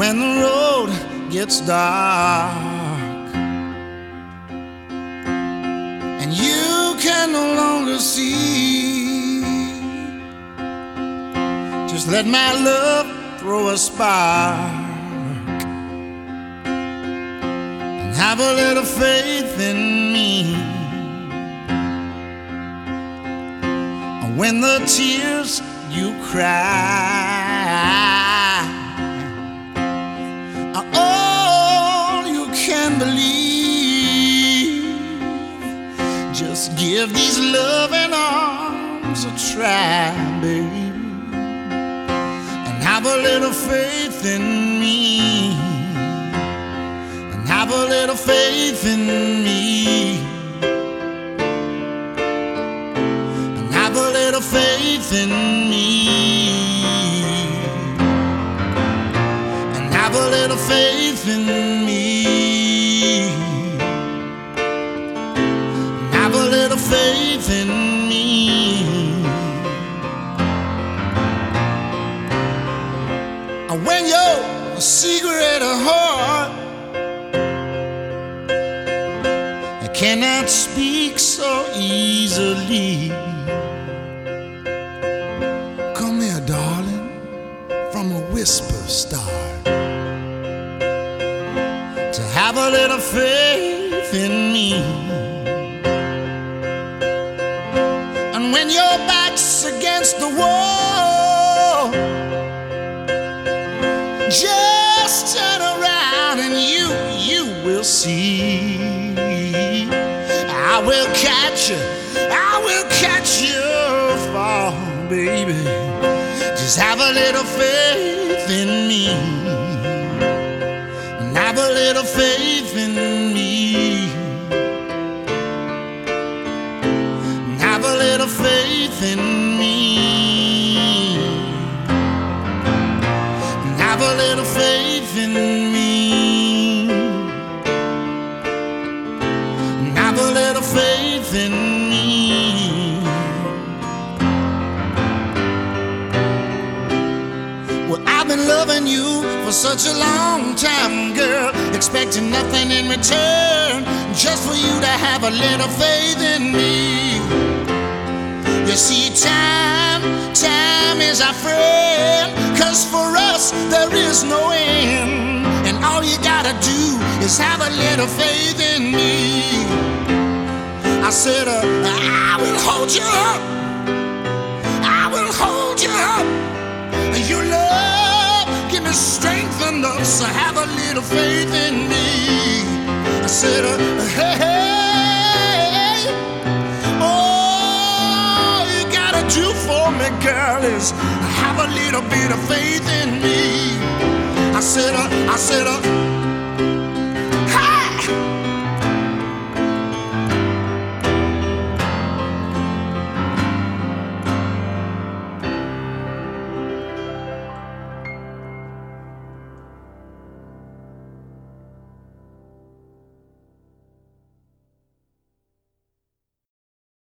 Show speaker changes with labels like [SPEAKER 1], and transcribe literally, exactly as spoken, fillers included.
[SPEAKER 1] when the road gets dark and you can no longer see, just let my love throw a spark and have a little faith in me. When the tears you cry are all you can believe, just give these loving arms a try, baby, and have a little faith in me, and have a little faith in me. Have a little faith in me, and have a little faith in me, and have a little faith in me. When your secret heart cannot speak so easily, from a whisper start to have a little faith in me. And when your back's against the wall, just turn around and you, you will see. I will catch you, I will catch you fall, baby. Just have a little faith in me, and have a little faith in me, and have a little faith in me, and have a little faith in me, and have a little faith in me. I've been loving you for such a long time, girl, expecting nothing in return, just for you to have a little faith in me. You see, time, time is our friend, 'cause for us there is no end, and all you gotta do is have a little faith in me. I said, uh, I will hold you up, I will hold you up. Your love, give me strength enough, so have a little faith in me. I said, uh, hey, hey, all you gotta do for me, girl, is have a little bit of faith in me. I said, uh, I said, uh,